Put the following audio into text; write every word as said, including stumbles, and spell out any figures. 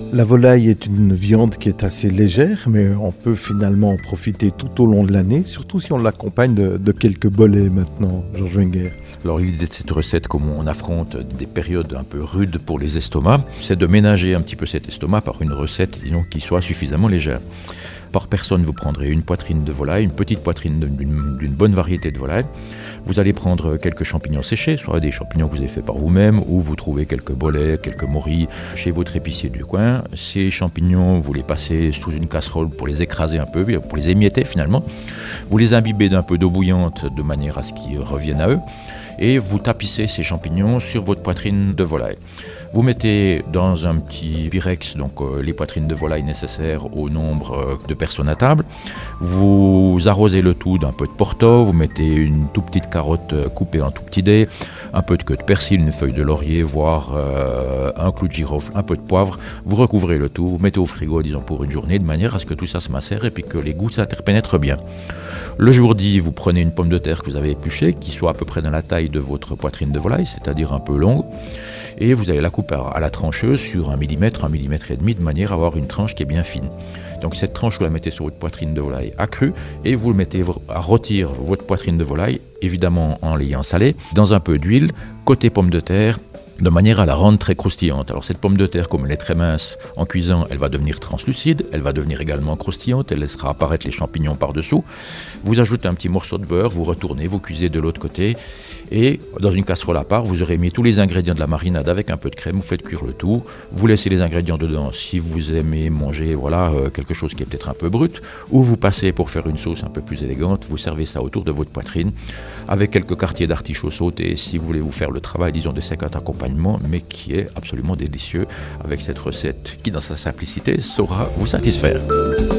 La volaille est une viande qui est assez légère, mais on peut finalement en profiter tout au long de l'année, surtout si on l'accompagne de, de quelques bolets maintenant, Georges Wenger. Alors l'idée de cette recette, comme on affronte des périodes un peu rudes pour les estomacs, c'est de ménager un petit peu cet estomac par une recette, disons, qui soit suffisamment légère. Par personne, vous prendrez une poitrine de volaille, une petite poitrine d'une, d'une bonne variété de volaille. Vous allez prendre quelques champignons séchés, soit des champignons que vous avez fait par vous-même, ou vous trouvez quelques bolets, quelques morilles chez votre épicier du coin. Ces champignons, vous les passez sous une casserole pour les écraser un peu, pour les émietter finalement. Vous les imbibez d'un peu d'eau bouillante de manière à ce qu'ils reviennent à eux. Et vous tapissez ces champignons sur votre poitrine de volaille. Vous mettez dans un petit pyrex donc, euh, les poitrines de volaille nécessaires au nombre euh, de personnes à table. Vous arrosez le tout d'un peu de porto, vous mettez une toute petite carotte euh, coupée en tout petits dés, un peu de queue de persil, une feuille de laurier, voire euh, un clou de girofle, un peu de poivre. Vous recouvrez le tout, vous mettez au frigo disons, pour une journée de manière à ce que tout ça se macère et puis que les goûts s'interpénètrent bien. Le jour dit, vous prenez une pomme de terre que vous avez épluchée, qui soit à peu près dans la taille de votre poitrine de volaille, c'est-à-dire un peu longue, et vous allez la couper à la trancheuse sur un millimètre, un millimètre et demi, de manière à avoir une tranche qui est bien fine. Donc cette tranche, vous la mettez sur votre poitrine de volaille accrue, et vous le mettez à rôtir votre poitrine de volaille, évidemment en l'ayant salée, dans un peu d'huile, côté pomme de terre, de manière à la rendre très croustillante. Alors cette pomme de terre, comme elle est très mince, en cuisant, elle va devenir translucide, elle va devenir également croustillante, elle laissera apparaître les champignons par-dessous. Vous ajoutez un petit morceau de beurre, vous retournez, vous cuisez de l'autre côté, et dans une casserole à part, vous aurez mis tous les ingrédients de la marinade avec un peu de crème, vous faites cuire le tout, vous laissez les ingrédients dedans si vous aimez manger voilà, euh, quelque chose qui est peut-être un peu brut, ou vous passez pour faire une sauce un peu plus élégante, vous servez ça autour de votre poitrine, avec quelques quartiers d'artichaut sautés, si vous voulez vous faire le travail, disons, de cinquante accompagnements, mais qui est absolument délicieux avec cette recette qui, dans sa simplicité, saura vous satisfaire.